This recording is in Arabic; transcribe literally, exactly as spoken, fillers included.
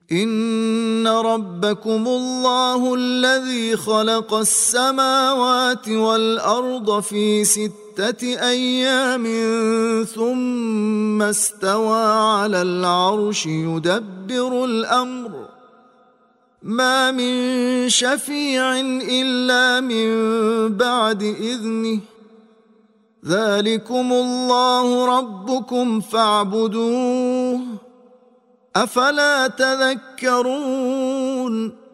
إن ربكم الله الذي خلق السماوات والأرض في ستة أيام ثم استوى على العرش يدبر الأمر ما من شفيع إلا من بعد إذنه ذلكم الله ربكم فاعبدوه أفلا تذكرون